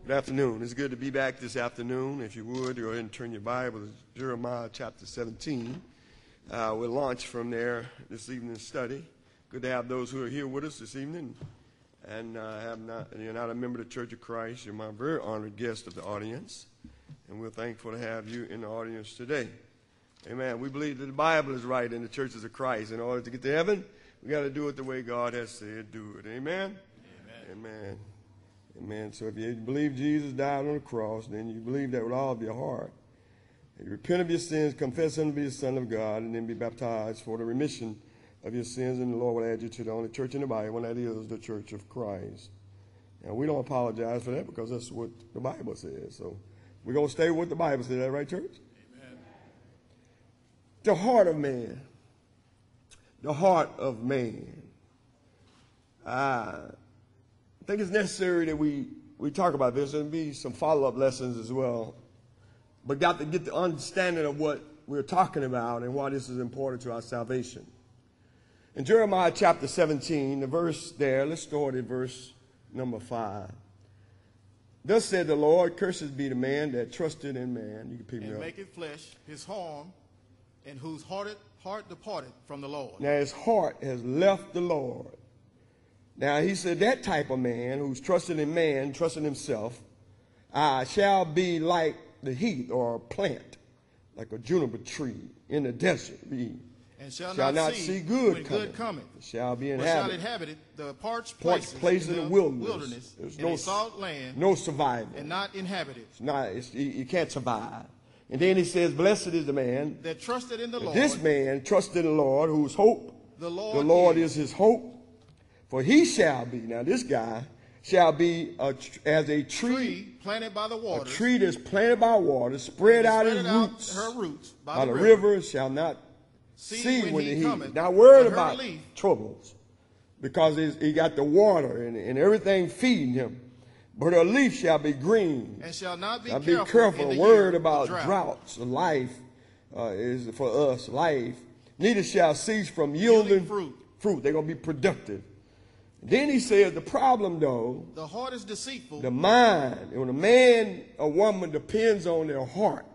Good afternoon. It's good to be back this afternoon. If you would, go ahead and turn your Bible to Jeremiah chapter 17. We'll launch from there this evening's study. Good to have those who are here with us this evening. And you're not a member of the Church of Christ. You're my very honored guest of the audience. And we're thankful to have you in the audience today. Amen. We believe that the Bible is right in the churches of Christ. In order to get to heaven, we got to do it the way God has said do it. Amen? Amen. Amen. Amen. So if you believe Jesus died on the cross, then you believe that with all of your heart. And you repent of your sins, confess him to be the Son of God, and then be baptized for the remission of your sins, and the Lord will add you to the only church in the Bible, and that is the Church of Christ. And we don't apologize for that because that's what the Bible says. So we're going to stay with what the Bible says. Is that right, church? Amen. The heart of man. The heart of man. I think it's necessary that we talk about this. There'll be some follow-up lessons as well. But got to get the understanding of what we're talking about and why this is important to our salvation. In Jeremiah chapter 17, the verse there, let's start at verse number 5. Thus said the Lord, curses be the man that trusted in man. You can pick me up. And make it flesh, his harm, and whose heart departed from the Lord. Now his heart has left the Lord. Now, he said that type of man who's trusting in man, trusting himself, shall be like the heath or a plant, like a juniper tree in the desert. And shall not see good coming. Shall be inhabited. inhabited. Shall inhabit the parched places in the wilderness. There's no salt land. No survival. And not inhabited. You can't survive. And then he says, blessed is the man that trusted in the Lord. This man trusted in the Lord, whose hope the Lord is his hope. For he shall be, now this guy shall be as a tree planted by the water. A tree that's planted by water, spread out his roots. Her roots by the river shall not see when he cometh. Not worried about troubles, because he got the water and everything feeding him. But her leaf shall be green. And shall not be careful. Word about droughts. Life is for us life. Neither shall cease from yielding fruit. They're going to be productive. Then he says the problem, though, the heart is deceitful. The mind, when a man or woman depends on their heart,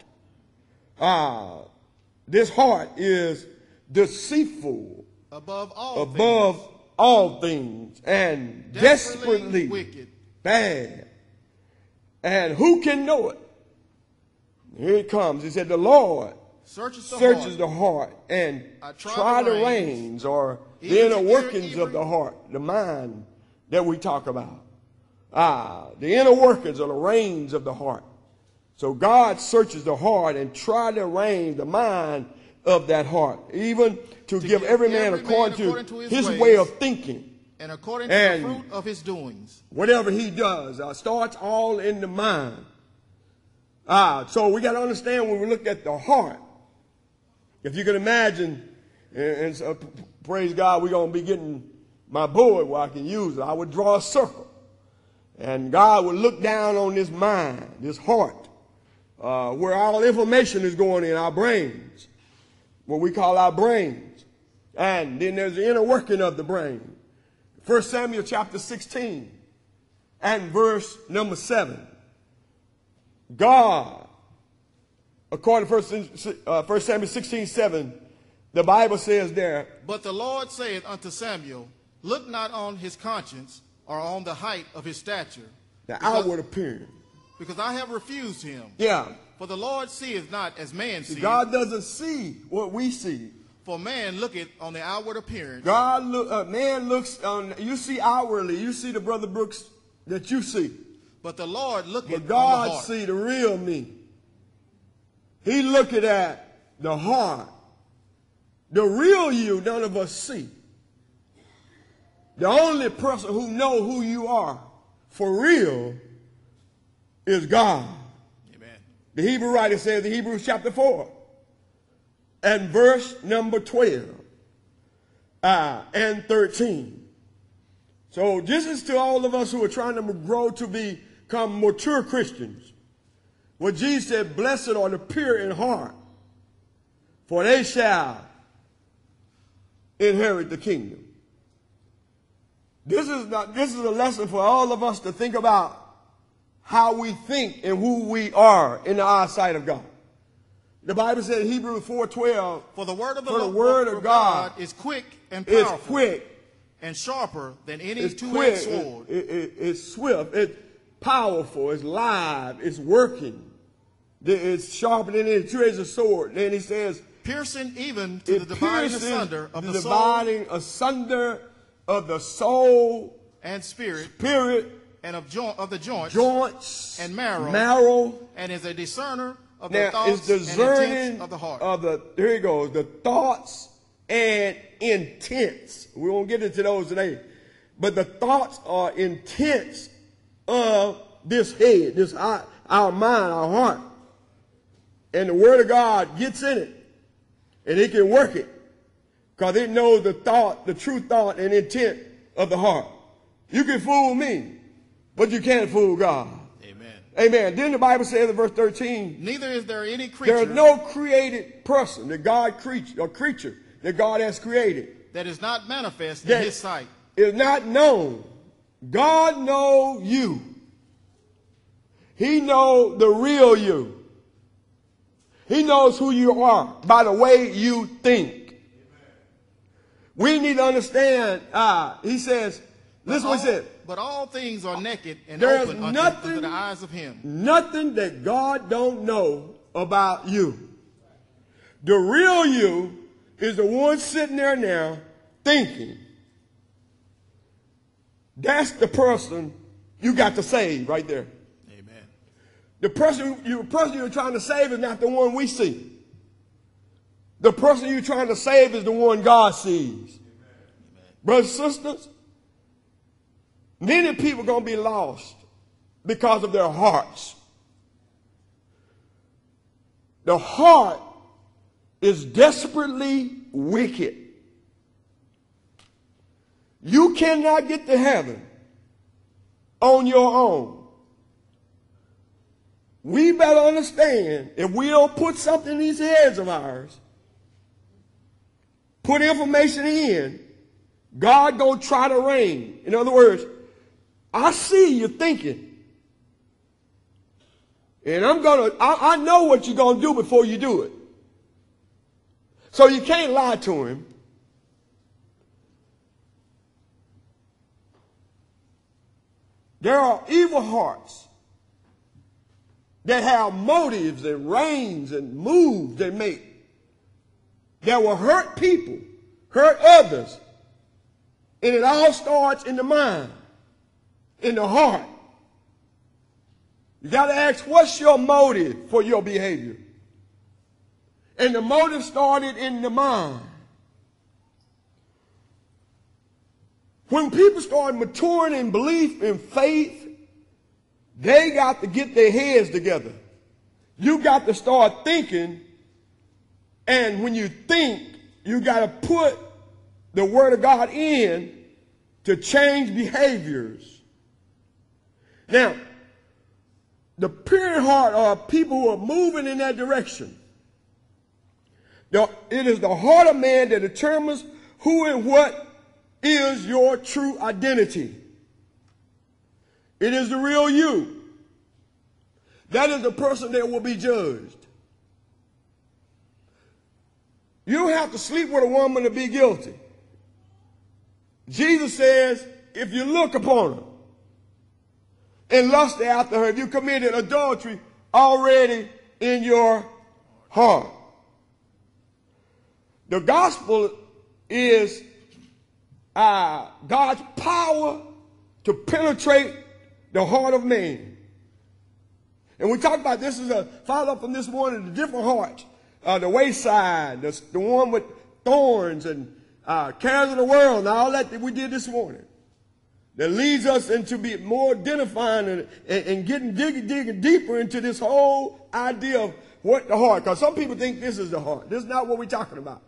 this heart is deceitful above all things and desperately wicked. Bad. And who can know it? Here it comes. He said the Lord searches the heart and try the reins or the inner workings of the heart, the mind that we talk about. The inner workings or the reins of the heart. So God searches the heart and try the reins, the mind of that heart, even to give every man according to his way of thinking. And according to the fruit of his doings. Whatever he does starts all in the mind. So we got to understand when we look at the heart. If you can imagine, and so, praise God, we're going to be getting my board where I can use it. I would draw a circle. And God would look down on this mind, this heart, where all information is going in our brains, what we call our brains. And then there's the inner working of the brain. 1 Samuel chapter 16 and verse number 7. God, according to 1 Samuel 16:7, the Bible says there, but the Lord saith unto Samuel, look not on his conscience or on the height of his stature. The outward appearance. Because I have refused him. Yeah. For the Lord seeth not as man seeth. God doesn't see what we see. For man looketh on the outward appearance. Man looks on, you see outwardly, you see the Brother Brooks that you see. But the Lord looketh on the God heart. See the real me. He looking at the heart. The real you, none of us see. The only person who know who you are for real is God. Amen. The Hebrew writer says in Hebrews chapter 4 and verse number 12 and 13. So this is to all of us who are trying to grow to become mature Christians. What Jesus said, blessed are the pure in heart, for they shall inherit the kingdom. This is a lesson for all of us to think about how we think and who we are in the eyesight of God. The Bible said in Hebrews 4:12, For the word of of God is quick and is powerful quick, and sharper than any it's two-edged quick, sword. it's swift, it's powerful, it's live, it's working. It's sharper than any two-edged sword. Then he says, piercing even to the dividing asunder of the soul dividing asunder of the soul and spirit and of the joints and marrow, and is a discerner of the now, thoughts it's and intents of the heart. Here he goes, the thoughts and intents. We won't get into those today. But the thoughts are intents of this head, our mind, our heart. And the word of God gets in it. And it can work it. Because it knows the thought, the true thought and intent of the heart. You can fool me, but you can't fool God. Amen. Amen. Then the Bible says in verse 13, neither is there any creature. There is no created person that God creature that God has created that is not manifest in his sight. Is not known. God knows you. He knows the real you. He knows who you are by the way you think. We need to understand, he says, listen what he said. But all things are naked and There's open unto the eyes of him. Nothing that God don't know about you. The real you is the one sitting there now thinking. That's the person you got to save right there. The person you're trying to save is not the one we see. The person you're trying to save is the one God sees. Amen. Brothers and sisters, many people are going to be lost because of their hearts. The heart is desperately wicked. You cannot get to heaven on your own. We better understand, if we don't put something in these heads of ours, put information in, God gonna try to reign. In other words, I see you thinking. And I know what you're gonna do before you do it. So you can't lie to him. There are evil hearts that have motives and reins and moves they make that will hurt people, hurt others. And it all starts in the mind, in the heart. You got to ask, what's your motive for your behavior? And the motive started in the mind. When people start maturing in belief and faith, they got to get their heads together. You got to start thinking, and when you think, you got to put the word of God in to change behaviors. Now, the pure heart are people who are moving in that direction. It is the heart of man that determines who and what is your true identity. It is the real you. That is the person that will be judged. You don't have to sleep with a woman to be guilty. Jesus says, if you look upon her and lust after her, you committed adultery already in your heart. The gospel is God's power to penetrate the heart of man. And we talked about this as a follow-up from this morning, the different hearts. The wayside, the one with thorns and cares of the world, and all that we did this morning. That leads us into be more identifying and digging deeper into this whole idea of what the heart. Because some people think this is the heart. This is not what we're talking about.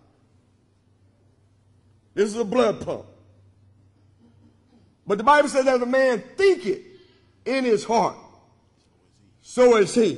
This is a blood pump. But the Bible says that a man thinketh in his heart, so is he.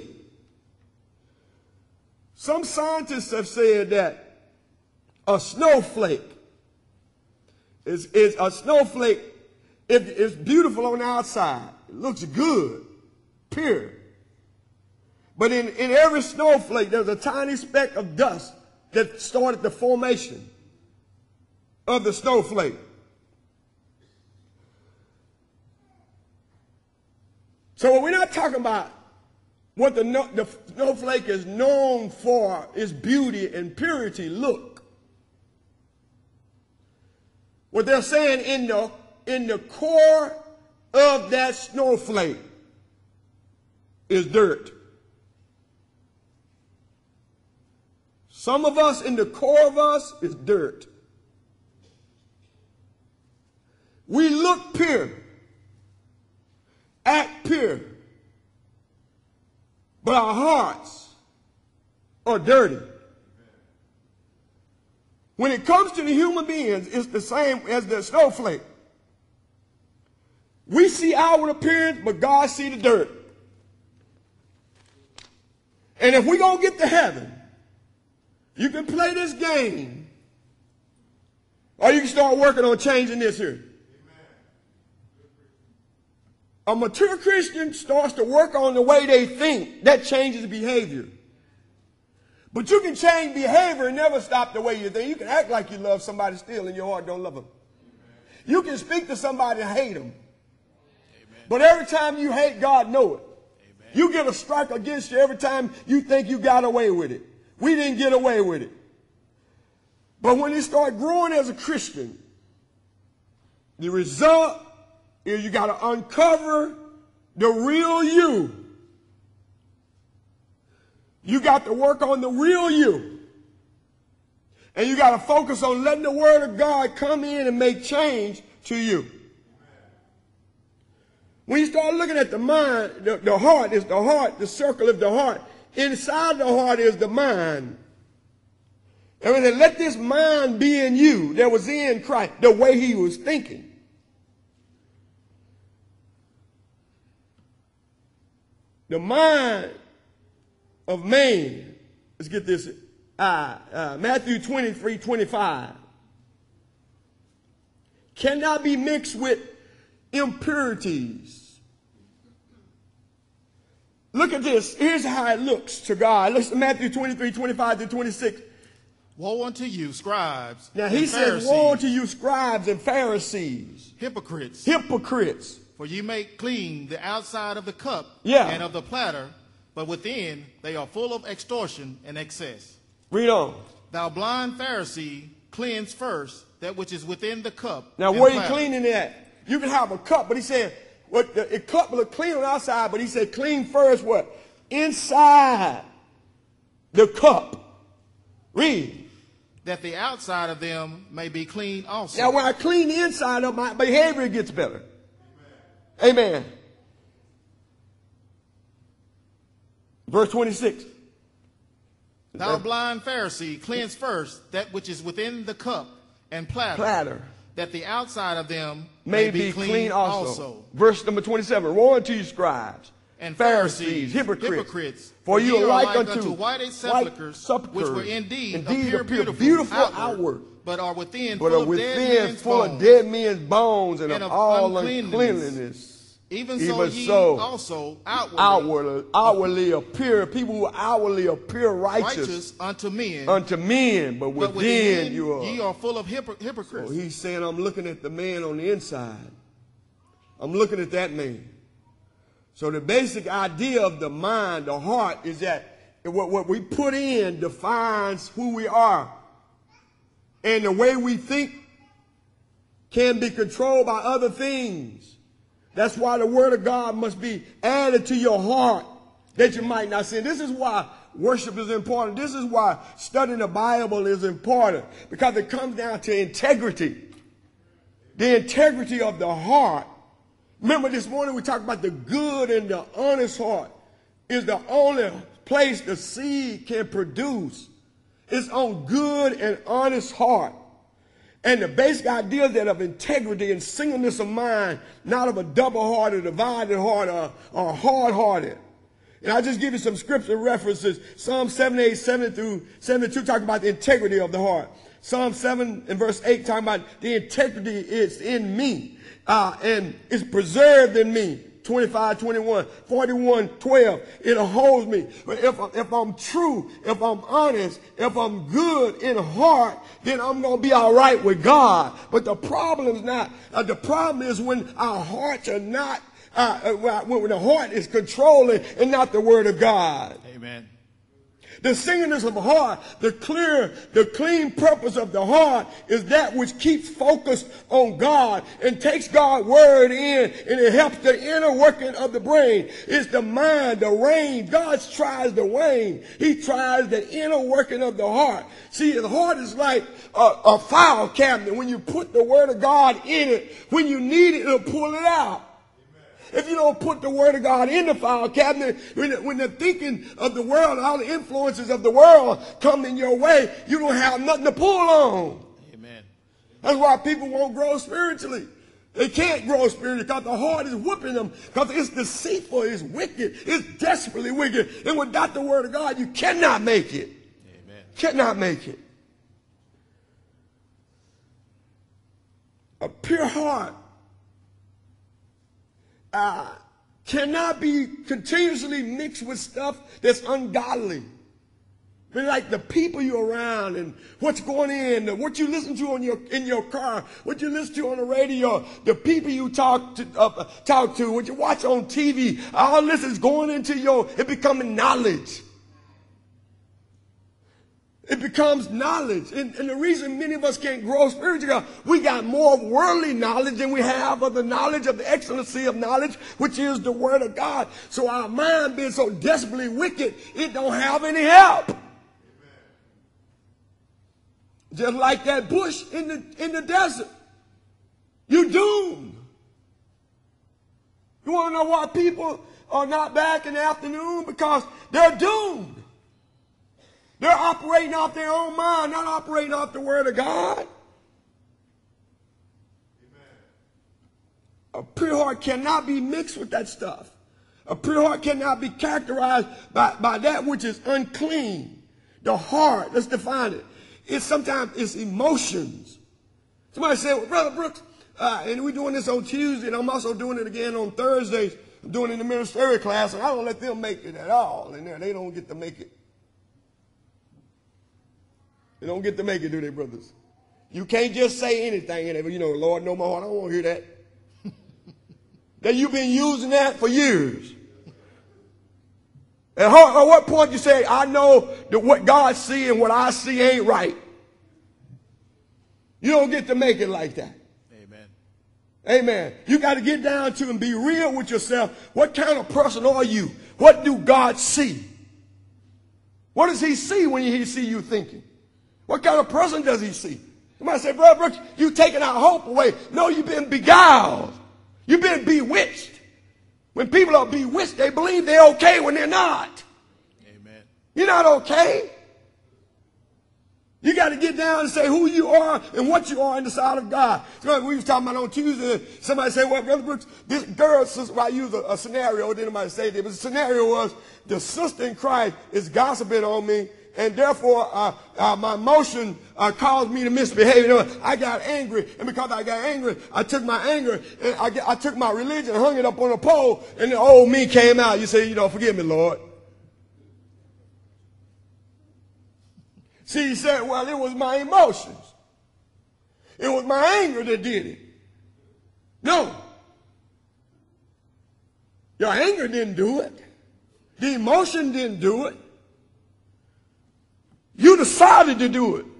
Some scientists have said that a snowflake is a snowflake. If it's beautiful on the outside, it looks good, pure. But in every snowflake, there's a tiny speck of dust that started the formation of the snowflake. So we're not talking about what the snowflake is known for, its beauty and purity look. What they're saying in the core of that snowflake is dirt. Some of us, in the core of us, is dirt. We look pure, act pure, but our hearts are dirty. When it comes to the human beings, it's the same as the snowflake. We see outward appearance, but God see the dirt. And if we're going to get to heaven, you can play this game, or you can start working on changing this here. A mature Christian starts to work on the way they think. That changes behavior. But you can change behavior and never stop the way you think. You can act like you love somebody still and your heart don't love them. You can speak to somebody and hate them. But every time you hate, God knows it. You get a strike against you every time you think you got away with it. We didn't get away with it. But when you start growing as a Christian, the result is you got to uncover the real you. You got to work on the real you. And you got to focus on letting the Word of God come in and make change to you. When you start looking at the mind, the heart is the heart, the circle of the heart. Inside the heart is the mind. And when they let this mind be in you that was in Christ, the way he was thinking. The mind of man, let's get this, Matthew 23:25, cannot be mixed with impurities. Look at this. Here's how it looks to God. Listen to Matthew 23:25-26. Woe unto you, scribes. Now he says, woe unto you, scribes and Pharisees. Hypocrites. Hypocrites. For you make clean the outside of the cup and of the platter, but within they are full of extortion and excess. Read on. Thou blind Pharisee, cleanse first that which is within the cup. Now where are you cleaning at? You can have a cup, but he said, the cup will look clean on the outside, but he said clean first what? Inside the cup. Read. That the outside of them may be clean also. Now when I clean the inside of my behavior gets better. Amen. Verse 26. Thou blind Pharisee, cleanse first that which is within the cup and platter. That the outside of them may be clean also. Verse number 27. Woe unto you, scribes and Pharisees, hypocrites, for you are like unto white sepulchres, which were indeed appear beautiful outward, but are within full of dead men's bones and of all uncleanliness. Even so also outwardly appear, people who outwardly appear righteous unto men, but within ye are full of hypocrites. So he's saying, I'm looking at the man on the inside. I'm looking at that man. So the basic idea of the mind, the heart, is that what we put in defines who we are. And the way we think can be controlled by other things. That's why the Word of God must be added to your heart that you might not sin. This is why worship is important. This is why studying the Bible is important, because it comes down to integrity. The integrity of the heart. Remember this morning we talked about the good and the honest heart is the only place the seed can produce. It's on good and honest heart. And the basic idea that of integrity and singleness of mind, not of a double-hearted, divided heart, or hard-hearted. And I'll just give you some scripture references. Psalm 78, 7-72 talking about the integrity of the heart. Psalm 7 and verse 8 talking about the integrity is in me and is preserved in me. 25, 21, 41, 12. It holds me. But if I'm true, if I'm honest, if I'm good in heart, then I'm going to be all right with God. But the problem is not, the problem is when our hearts are not, when the heart is controlling and not the word of God. Amen. The singleness of the heart, the clean purpose of the heart is that which keeps focus on God and takes God's word in, and it helps the inner working of the brain. It's the mind, the range. God tries the range. He tries the inner working of the heart. See, the heart is like a file cabinet. When you put the word of God in it, when you need it, it'll pull it out. If you don't put the word of God in the file cabinet, when the thinking of the world, all the influences of the world come in your way, you don't have nothing to pull on. Amen. That's why people won't grow spiritually. They can't grow spiritually because the heart is whooping them, because it's deceitful, it's wicked, it's desperately wicked. And without the word of God, you cannot make it. Amen. Cannot make it. A pure heart cannot be continuously mixed with stuff that's ungodly. I mean, like the people you're around and what's going in, what you listen to in your car, what you listen to on the radio, the people you talk to, what you watch on TV, all this is going into it becoming knowledge. It becomes knowledge. And the reason many of us can't grow spiritually, we got more worldly knowledge than we have of the knowledge of the excellency of knowledge, which is the word of God. So our mind being so desperately wicked, it don't have any help. Amen. Just like that bush in the desert. You're doomed. You want to know why people are not back in the afternoon? Because they're doomed. They're operating off their own mind, not operating off the word of God. Amen. A pure heart cannot be mixed with that stuff. A pure heart cannot be characterized by that which is unclean. The heart, let's define it. Sometimes it's emotions. Somebody said, well, Brother Brooks, and we're doing this on Tuesday, and I'm also doing it again on Thursdays. I'm doing it in the ministerial class, and I don't let them make it at all in there. They don't get to make it. They don't get to make it, do they, brothers? You can't just say anything in it, but Lord, know my heart. I don't want to hear that. That you've been using that for years. At what point you say, I know that what God sees and what I see ain't right. You don't get to make it like that. Amen. Amen. You got to get down to and be real with yourself. What kind of person are you? What do God see? What does he see when he see you thinking? What kind of person does he see? Somebody say, Brother Brooks, you taking our hope away. No, you've been beguiled. You've been bewitched. When people are bewitched, they believe they're okay when they're not. Amen. You're not okay. You got to get down and say who you are and what you are in the sight of God. So we was talking about on Tuesday, somebody said, well, Brother Brooks, this girl, sister, I used a scenario, didn't anybody say that, but the scenario was the sister in Christ is gossiping on me, and therefore my emotion caused me to misbehave. I got angry, and because I got angry, I took my anger, and I took my religion and hung it up on a pole, and the old me came out. You say, forgive me, Lord. See, he said, well, it was my emotions. It was my anger that did it. No. Your anger didn't do it. The emotion didn't do it. You decided to do it.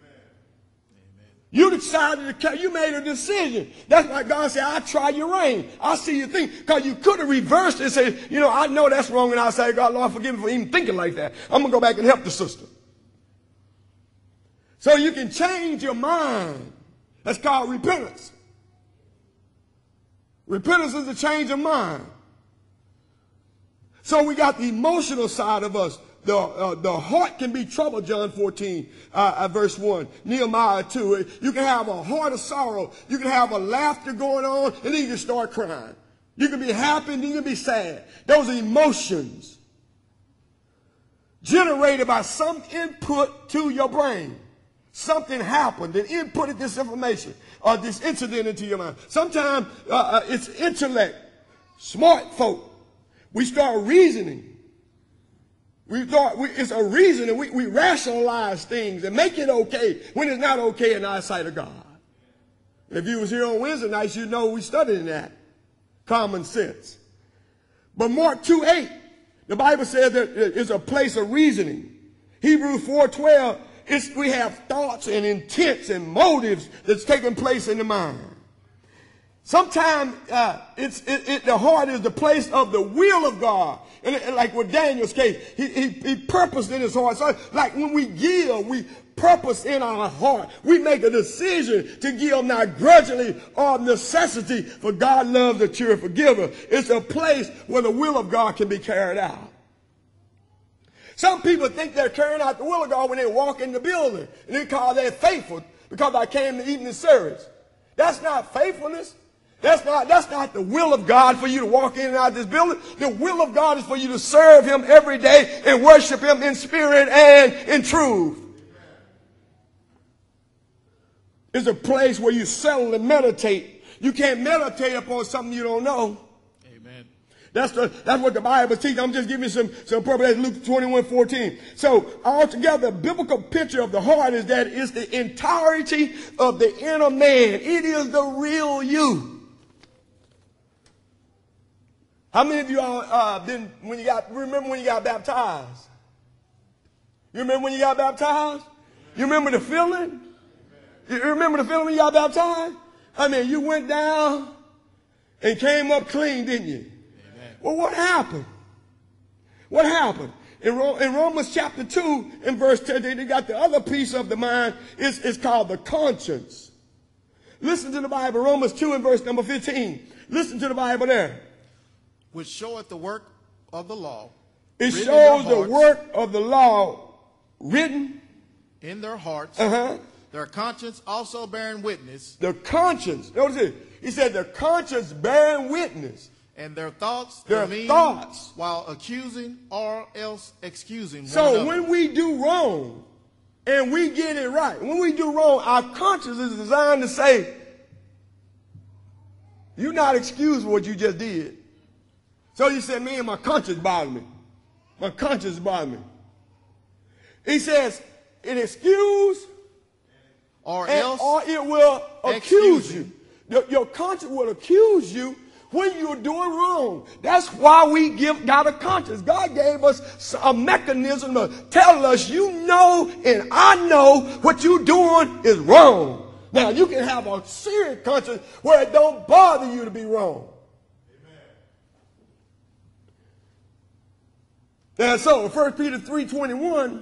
You decided to, you made a decision. That's why God said, I try your reign. I see your thing. Because you could have reversed it and said, I know that's wrong. And I say, God, Lord, forgive me for even thinking like that. I'm going to go back and help the sister. So you can change your mind. That's called repentance. Repentance is a change of mind. So we got the emotional side of us. The heart can be troubled, John 14, verse 1. Nehemiah 2. You can have a heart of sorrow. You can have a laughter going on, and then you can start crying. You can be happy, and then you can be sad. Those are emotions generated by some input to your brain. Something happened that inputted this information or this incident into your mind. Sometimes it's intellect. smart folk, we start reasoning. It's a reason, and we rationalize things and make it okay when it's not okay in the eyesight of God. If you was here on Wednesday nights, you know we studied that. Common sense. But Mark 2:8, the Bible says that it's a place of reasoning. Hebrews 4:12, we have thoughts and intents and motives that's taking place in the mind. Sometimes the heart is the place of the will of God. And like with Daniel's case, he purposed in his heart. So like when we give, we purpose in our heart. We make a decision to give not grudgingly or of necessity, for God loves a cheerful giver. It's a place where the will of God can be carried out. Some people think they're carrying out the will of God when they walk in the building, and they call that faithful because I came to evening service. That's not faithfulness. That's not the will of God for you to walk in and out of this building. The will of God is for you to serve him every day and worship him in spirit and in truth. It's a place where you settle and meditate. You can't meditate upon something you don't know. Amen. That's what the Bible teaches. I'm just giving you some purpose. Luke 21:14. So altogether, a biblical picture of the heart is that it's the entirety of the inner man. It is the real you. How many of you all remember when you got baptized? You remember when you got baptized? You remember the feeling? You remember the feeling when you got baptized? I mean, you went down and came up clean, didn't you? Amen. Well, what happened? What happened? In Romans chapter 2 and verse 10, they got the other piece of the mind. It's called the conscience. Listen to the Bible, Romans 2 and verse number 15. Listen to the Bible there. Which showeth the work of the law. It shows the work of the law written in their hearts. Their conscience also bearing witness. The conscience. Notice it. He said the conscience bearing witness. And their thoughts. While accusing or else excusing one another. So when we do wrong and we get it right, when we do wrong, our conscience is designed to say, you're not excused for what you just did. So you said, man, my conscience bothers me. My conscience bothers me. He says, it excuse or it will accuse you. Your conscience will accuse you when you're doing wrong. That's why we got a conscience. God gave us a mechanism to tell us, you know and I know what you're doing is wrong. Now, you can have a serious conscience where it don't bother you to be wrong. And so, 1 Peter 3:21,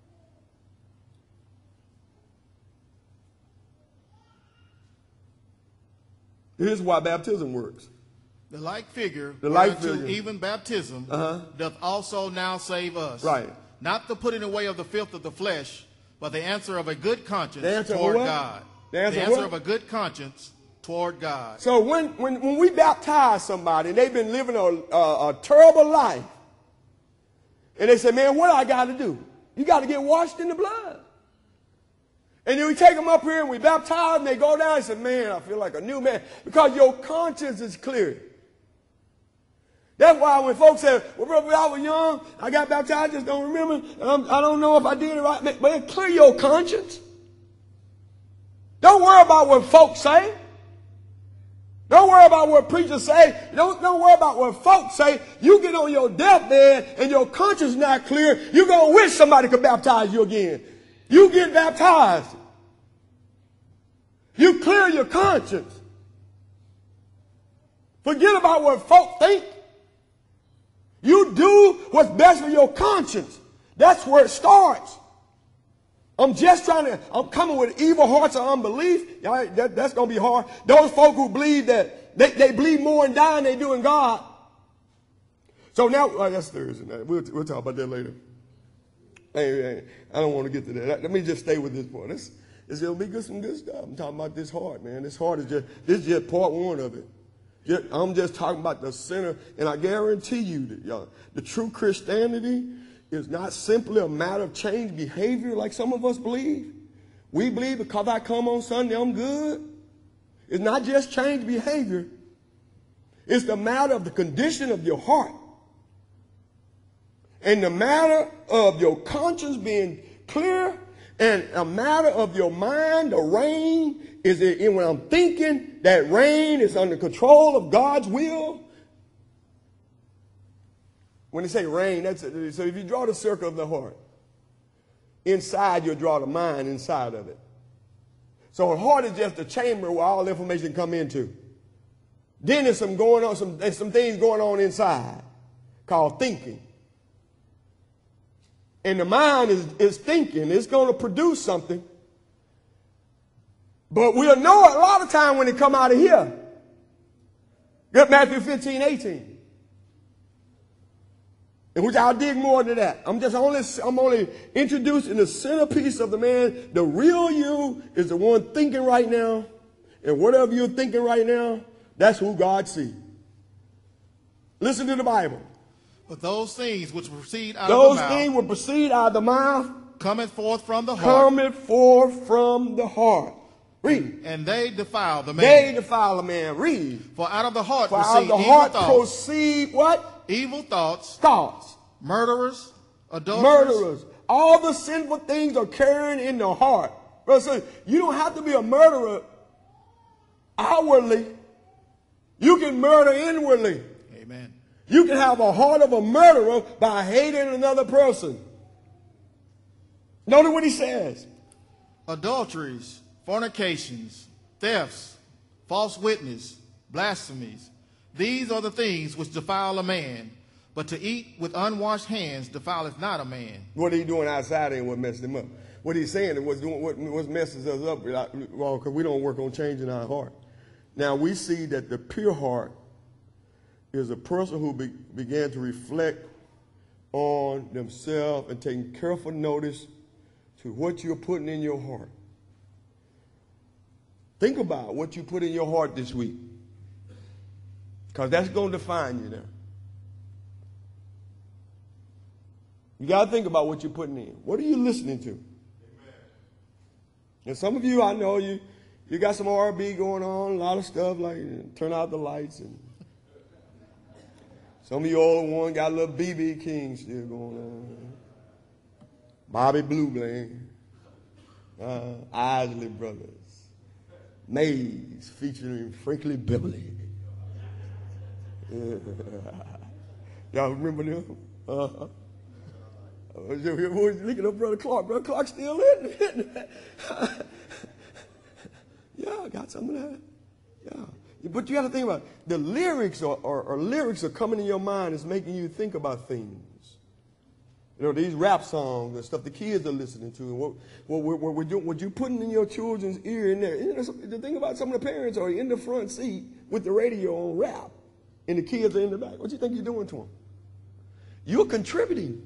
here's why baptism works. The like figure, even baptism, doth also now save us. Right. Not the putting away of the filth of the flesh, but the answer of a good conscience toward God. The answer of a good conscience toward God. So when we baptize somebody and they've been living a terrible life, and they say, man, what I got to do? You got to get washed in the blood. And then we take them up here and we baptize them. They go down and say, man, I feel like a new man. Because your conscience is clear. That's why when folks say, well, brother, when I was young, I got baptized, I just don't remember. I don't know if I did it right. But clear your conscience. Don't worry about what folks say. Don't worry about what preachers say. Don't worry about what folks say. You get on your deathbed and your conscience not clear, you're going to wish somebody could baptize you again. You get baptized. You clear your conscience. Forget about what folks think. You do what's best for your conscience. That's where it starts. I'm coming with evil hearts of unbelief. That's going to be hard. Those folk who believe that they believe more in dying than they do in God. So now, that's Thursday night. We'll talk about that later. Hey, I don't want to get to that. Let me just stay with this point. It's going to be some good stuff. I'm talking about this heart, man. This heart is just part one of it. I'm just talking about the center. And I guarantee you that the true Christianity is not simply a matter of changed behavior like some of us believe. We believe because I come on Sunday, I'm good. It's not just changed behavior. It's the matter of the condition of your heart. And the matter of your conscience being clear, and a matter of your mind, the rein, is it when I'm thinking that rein is under control of God's will? When they say rein, that's it. So if you draw the circle of the heart, inside you'll draw the mind inside of it. So the heart is just the chamber where all information come into. Then there's some things going on inside called thinking. And the mind is thinking. It's going to produce something. But we'll know it a lot of time when it come out of here. Get Matthew 15:18. In which I'll dig more into that. I'm only introducing the centerpiece of the man. The real you is the one thinking right now. And whatever you're thinking right now, that's who God sees. Listen to the Bible. But those things which proceed out of the mouth. Those things which proceed out of the mouth. Cometh forth from the heart. Cometh forth from the heart. Read. And they defile the man. They defile the man. Read. For out of the heart proceed what? Evil thoughts. Thoughts. Murderers. Adulterers. All the sinful things are carrying in the heart. So you don't have to be a murderer outwardly. You can murder inwardly. Amen. You can have a heart of a murderer by hating another person. Notice what he says. Adulteries, fornications, thefts, false witness, blasphemies. These are the things which defile a man. But to eat with unwashed hands defileth not a man. What he doing outside ain't what messed him up. What he's saying is what messes us up, well, because we don't work on changing our heart. Now we see that the pure heart is a person who began to reflect on themselves and taking careful notice to what you're putting in your heart. Think about what you put in your heart this week, because that's going to define you now. You got to think about what you're putting in. What are you listening to? Amen. And some of you, I know you got some R&B going on, a lot of stuff like turn out the lights. And some of you old ones got a little B.B. King still going on. Bobby Blue Bland, Isley Brothers, Maze featuring Franklin Beverly. Yeah. Y'all remember them? Uh-huh. Looking at Brother Clark. Brother Clark still in. Yeah, I got some of that. Yeah. But you got to think about it. The lyrics lyrics are coming in your mind. It's making you think about things. You know, these rap songs and stuff the kids are listening to. And what you're putting in your children's ear in there. You know, the thing about some of the parents are in the front seat with the radio on rap. And the kids are in the back. What do you think you're doing to them? You're contributing.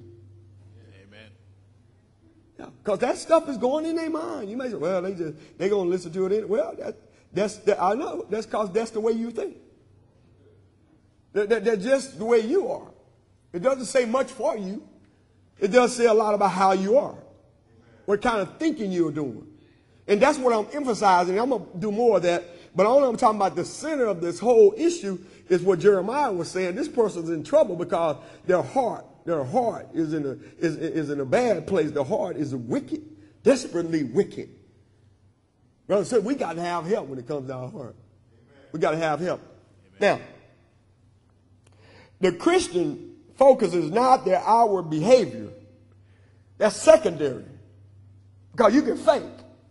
Yeah, because that stuff is going in their mind. You may say, well, they're going to listen to it. Well, I know. That's because that's the way you think. That's just the way you are. It doesn't say much for you. It does say a lot about how you are. What kind of thinking you're doing. And that's what I'm emphasizing. I'm going to do more of that. But all I'm talking about, the center of this whole issue is what Jeremiah was saying. This person's in trouble because their heart is in a bad place. The heart is wicked, desperately wicked. Brother said, we got to have help when it comes to our heart. Amen. We got to have help. Amen. Now, the Christian focus is not their outward behavior. That's secondary. Because you can fake.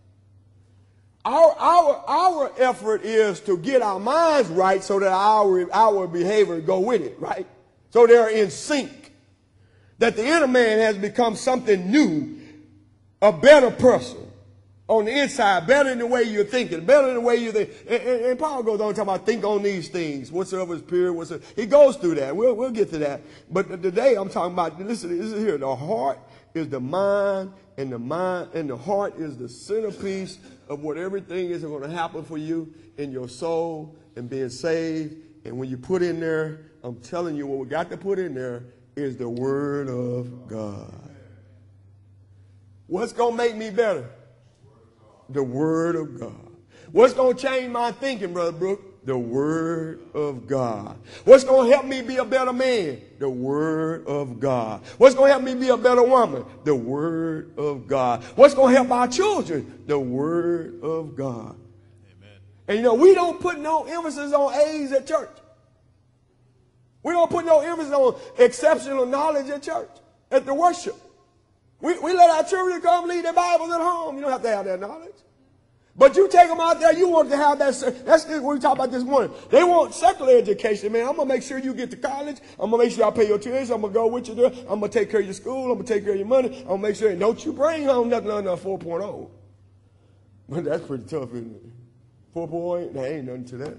Our effort is to get our minds right so that our behavior go with it, right? So they're in sync. That the inner man has become something new, a better person on the inside, better in the way you're thinking, better in the way you think. And Paul goes on talking about think on these things, whatsoever is pure, he goes through that. We'll get to that. But today I'm talking about, listen here, the heart is the mind, and the heart is the centerpiece of what everything is going to happen for you in your soul and being saved. And when you put in there, I'm telling you, what we got to put in there is the Word of God. What's going to make me better? The Word of God. What's going to change my thinking, Brother Brooke? The Word of God. What's going to help me be a better man? The Word of God. What's going to help me be a better woman? The Word of God. What's going to help our children? The Word of God. Amen. And you know, we don't put no emphasis on A's at church. We don't put no emphasis on exceptional knowledge at church, at the worship. We let our children come read their Bibles at home. You don't have to have that knowledge. But you take them out there, you want to have that. That's what we talked about this morning. They want secular education, man. I'm going to make sure you get to college. I'm going to make sure I pay your tuition. I'm going to go with you there. I'm going to take care of your school. I'm going to take care of your money. I'm going to make sure, and don't you bring home nothing under 4.0. But that's pretty tough, isn't it? 4.0, there ain't nothing to that.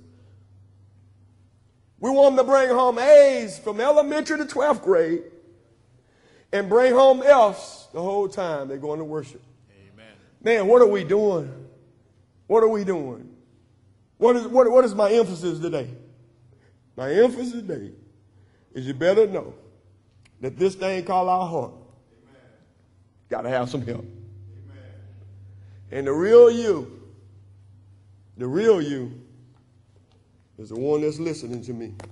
We want them to bring home A's from elementary to 12th grade and bring home F's the whole time they're going to worship. Man, what are we doing? What are we doing? What is my emphasis today? My emphasis today is you better know that this thing called our heart got to have some help. Amen. And the real you is the one that's listening to me.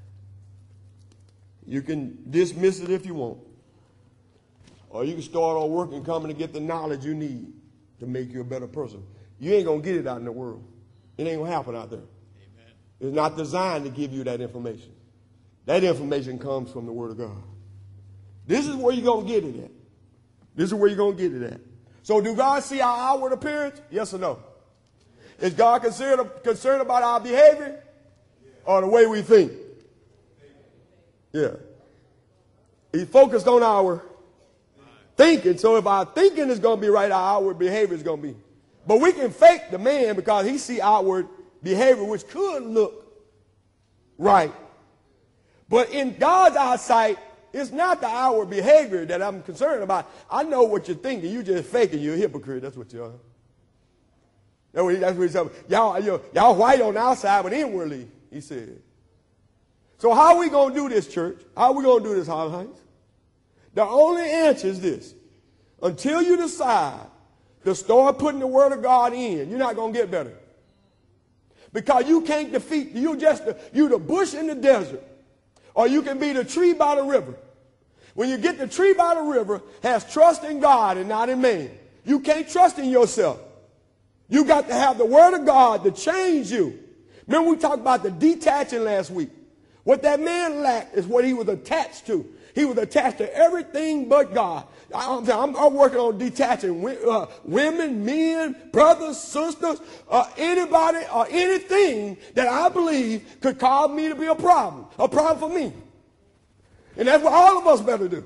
You can dismiss it if you want. Or you can start on working, coming to get the knowledge you need to make you a better person. You ain't going to get it out in the world. It ain't going to happen out there. Amen. It's not designed to give you that information. That information comes from the Word of God. This is where you're going to get it at. This is where you're going to get it at. So do God see our outward appearance? Yes or no? Is God concerned about our behavior or the way we think? Yeah. He's focused on our thinking. So if our thinking is going to be right, our outward behavior is going to be. But we can fake the man because he see outward behavior, which could look right. But in God's eyesight, it's not the outward behavior that I'm concerned about. I know what you're thinking. You're just faking. You're a hypocrite. That's what you are. That's what he's saying. Y'all white on the outside, but inwardly, he said. So how are we going to do this, church? How are we going to do this, Holland Heights? The only answer is this. Until you decide to start putting the Word of God in, you're not going to get better. Because you can't defeat, you the bush in the desert, or you can be the tree by the river. When you get the tree by the river, has trust in God and not in man. You can't trust in yourself. You got to have the Word of God to change you. Remember we talked about the detaching last week. What that man lacked is what he was attached to. He was attached to everything but God. I'm working on detaching women, men, brothers, sisters, anybody or anything that I believe could cause me to be a problem for me. And that's what all of us better do.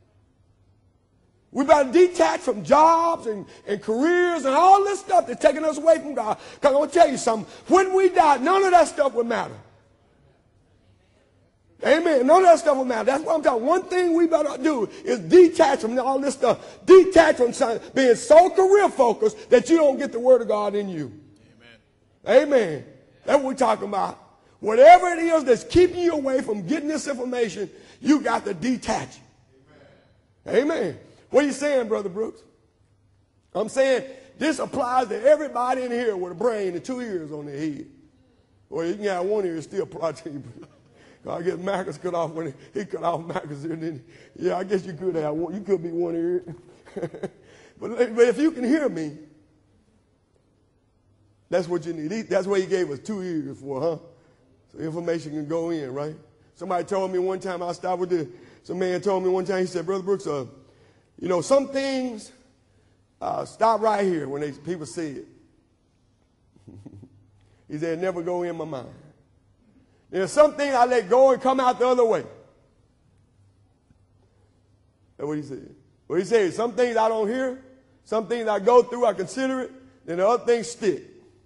We better detach from jobs and careers and all this stuff that's taking us away from God. Because I'm going to tell you something. When we die, none of that stuff will matter. Amen. None of that stuff will matter. That's what I'm talking. One thing we better do is detach from all this stuff. Detach from being so career focused that you don't get the Word of God in you. Amen. Amen. That's what we're talking about. Whatever it is that's keeping you away from getting this information, you got to detach. Amen. Amen. What are you saying, Brother Brooks? I'm saying this applies to everybody in here with a brain and 2 ears on their head. Or you can have 1 ear and still protein. I guess Marcus cut off when he cut off Marcus. And then, yeah, I guess you could have one. You could be 1 ear. but if you can hear me, that's what you need. That's what he gave us 2 ears for, huh? So information can go in, right? Somebody told me one time, some man told me one time, he said, Brother Brooks, some things stop right here when people say it. He said, never go in my mind. There's some things I let go and come out the other way. That's what he said. What he said, some things I don't hear, some things I go through, I consider it, then the other things stick.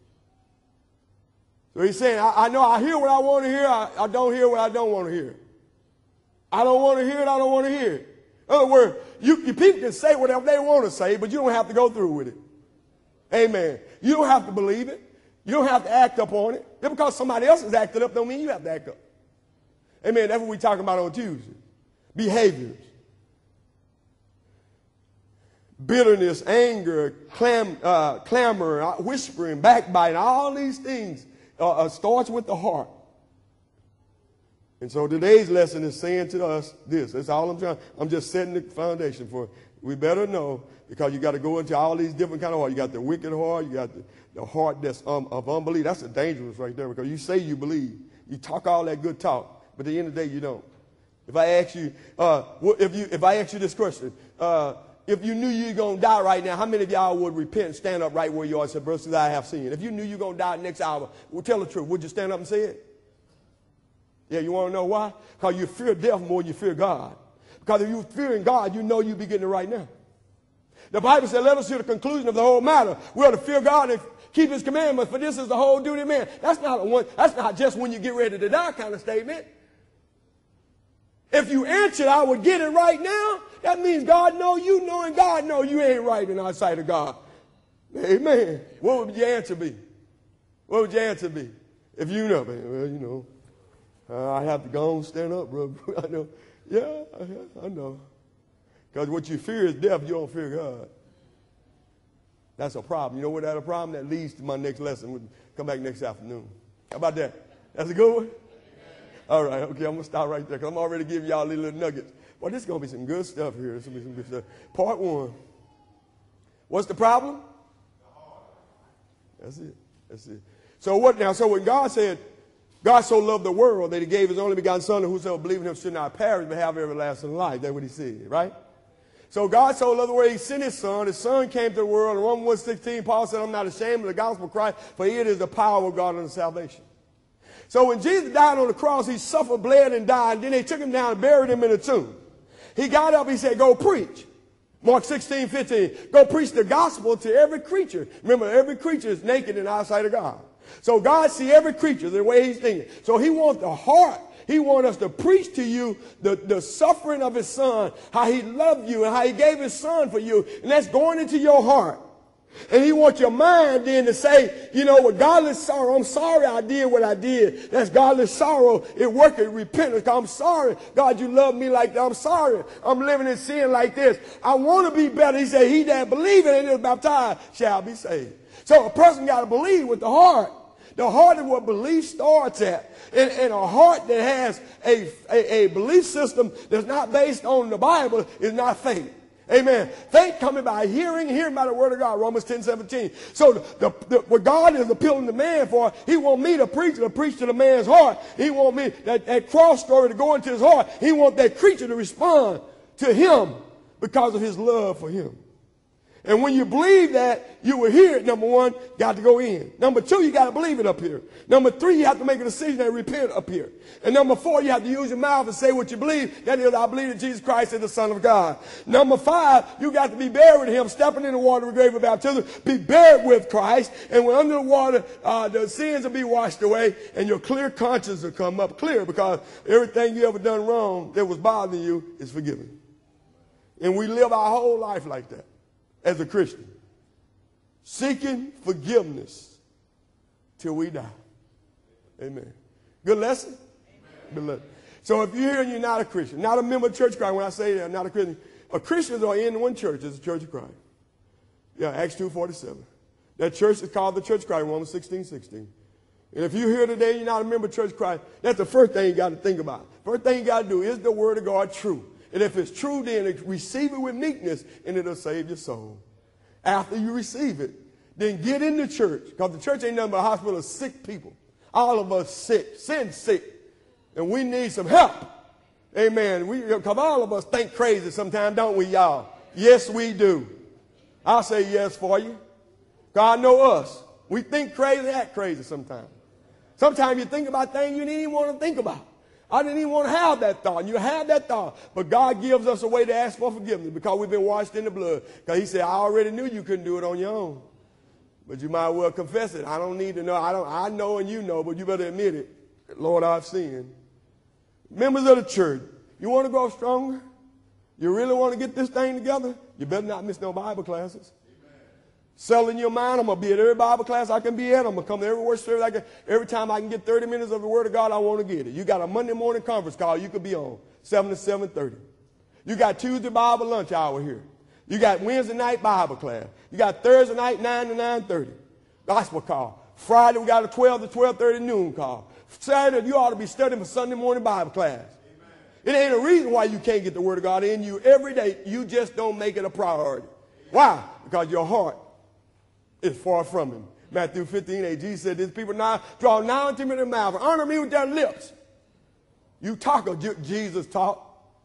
So he's saying, I know I hear what I want to hear, I don't hear what I don't want to hear. I don't want to hear it, I don't want to hear it. In other words, people can say whatever they want to say, but you don't have to go through with it. Amen. You don't have to believe it. You don't have to act up on it. Just because somebody else has acted up don't mean you have to act up. Amen. That's what we're talking about on Tuesday. Behaviors. Bitterness, anger, clamor, whispering, backbiting, all these things starts with the heart. And so today's lesson is saying to us this. That's all I'm trying. I'm just setting the foundation for it. We better know, because you got to go into all these different kind of heart. You got the wicked heart. You got the heart that's of unbelief. That's dangerous right there, because you say you believe. You talk all that good talk, but at the end of the day, you don't. If I ask you, if I ask you this question, if you knew you were going to die right now, how many of y'all would repent and stand up right where you are and say, "Brothers, I have sinned"? If you knew you were going to die next hour, well, tell the truth. Would you stand up and say it? Yeah, you want to know why? Because you fear death more than you fear God. Because if you're fearing God, you know you'll be getting it right now. The Bible said, let us hear the conclusion of the whole matter. We are to fear God and keep his commandments, for this is the whole duty of man. That's not just when you get ready to die kind of statement. If you answered, I would get it right now, that means God know you know, and God know you ain't right in our sight of God. Amen. What would your answer be? What would your answer be? If you know, well, you know, I have to go and stand up, bro. I know. Yeah, I know. Because what you fear is death, you don't fear God. That's a problem. You know what that's a problem? That leads to my next lesson. We'll come back next afternoon. How about that? That's a good one? All right, okay, I'm going to stop right there, because I'm already giving y'all little nuggets. Well, this is going to be some good stuff here. This is going to be some good stuff. Part 1. What's the problem? That's it. That's it. So what now? So when God said, God so loved the world that he gave his only begotten son, and whosoever believes in him should not perish but have everlasting life. That's what he said, right? So God so loved the world, he sent his son. His son came to the world. In Romans 1:16, Paul said, I'm not ashamed of the gospel of Christ, for it is the power of God unto salvation. So when Jesus died on the cross, he suffered, bled, and died. And then they took him down and buried him in a tomb. He got up, he said, go preach. Mark 16:15, go preach the gospel to every creature. Remember, every creature is naked in our sight of God. So God sees every creature the way he's thinking. So he wants the heart. He wants us to preach to you the suffering of his son, how he loved you and how he gave his son for you. And that's going into your heart. And he wants your mind then to say, you know, with godless sorrow, I'm sorry I did what I did. That's godless sorrow. It worketh repentance. I'm sorry, God, you love me like that. I'm sorry I'm living in sin like this. I want to be better. He said, he that believeth and is baptized shall be saved. So a person got to believe with the heart. The heart is where belief starts at. And a heart that has a belief system that's not based on the Bible is not faith. Amen. Faith coming by hearing by the word of God. Romans 10:17. So what God is appealing to man for, he want me to preach to the man's heart. He want me, that cross story to go into his heart. He want that creature to respond to him because of his love for him. And when you believe that, you will hear it, number 1, got to go in. Number 2, you got to believe it up here. Number 3, you have to make a decision and repent up here. And number 4, you have to use your mouth and say what you believe. That is, I believe that Jesus Christ is the Son of God. Number 5, you got to be buried with him, stepping in the water of the grave of baptism, be buried with Christ. And when under the water, the sins will be washed away, and your clear conscience will come up clear, because everything you ever done wrong that was bothering you is forgiven. And we live our whole life like that. As a Christian, seeking forgiveness till we die. Amen. Good lesson? Amen. Good lesson. So if you're here and you're not a Christian, not a member of Church of Christ, when I say not a Christian, Christians are in one church, it's the Church of Christ. Yeah, Acts 2:47. That church is called the Church of Christ, Romans 16:16. And if you're here today and you're not a member of Church of Christ, that's the first thing you got to think about. First thing you got to do, is the word of God true? And if it's true, then receive it with meekness, and it'll save your soul. After you receive it, then get in the church, because the church ain't nothing but a hospital of sick people. All of us sick, sin sick, and we need some help. Amen. Because all of us think crazy sometimes, don't we, y'all? Yes, we do. I'll say yes for you. God know us. We think crazy, act crazy sometimes. Sometimes you think about things you didn't even want to think about. I didn't even want to have that thought. And you have that thought. But God gives us a way to ask for forgiveness because we've been washed in the blood. Because he said, I already knew you couldn't do it on your own. But you might well confess it. I don't need to know. I know and you know, but you better admit it. Lord, I've sinned. Members of the church, you want to grow stronger? You really want to get this thing together? You better not miss no Bible classes. Selling your mind, I'm going to be at every Bible class I can be at. I'm going to come to every worship service I can. Every time I can get 30 minutes of the Word of God, I want to get it. You got a Monday morning conference call you could be on, 7 to 7:30. You got Tuesday Bible lunch hour here. You got Wednesday night Bible class. You got Thursday night, 9 to 9:30. Gospel call. Friday, we got a 12 to 12:30 noon call. Saturday, you ought to be studying for Sunday morning Bible class. It ain't a reason why you can't get the Word of God in you every day. You just don't make it a priority. Why? Because your heart is far from Him. Matthew 15:8, Jesus said, these people now draw nigh unto me with their mouth and honor me with their lips. You talk or Jesus talk.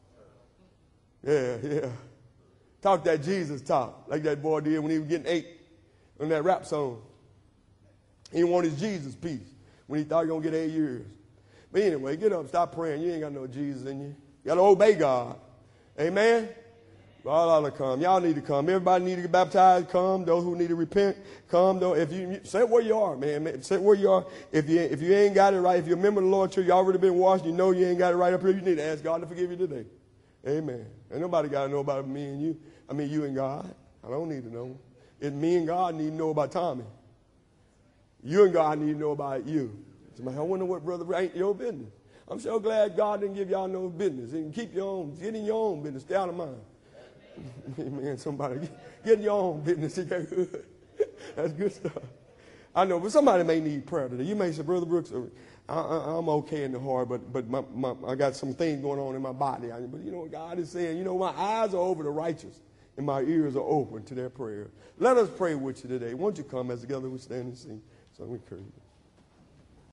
Yeah. Talk that Jesus talk, like that boy did when he was getting 8 on that rap song. He wanted his Jesus piece when he thought he was going to get 8 years. But anyway, get up, stop praying. You ain't got no Jesus in you. You got to obey God. Amen? Y'all ought to come. Y'all need to come. Everybody need to get baptized. Come. Those who need to repent, come. If you sit where you are, man. Sit where you are. If you ain't got it right, if you're a member of the Lord Church, you already been washed, you know you ain't got it right up here, you need to ask God to forgive you today. Amen. Ain't nobody got to know about me and you. I mean, you and God. I don't need to know. It's me and God need to know about Tommy. You and God need to know about you. Somebody, I wonder what brother ain't your business. I'm so glad God didn't give y'all no business. And keep your own, get in your own business, stay out of mine. Amen. Somebody, get in your own business. That's good stuff. I know, but somebody may need prayer today. You may say, Brother Brooks, I'm okay in the heart, but I got some things going on in my body. But you know what God is saying? You know, my eyes are over the righteous, and my ears are open to their prayer. Let us pray with you today. Won't you come as together we stand and sing? So we encourage you.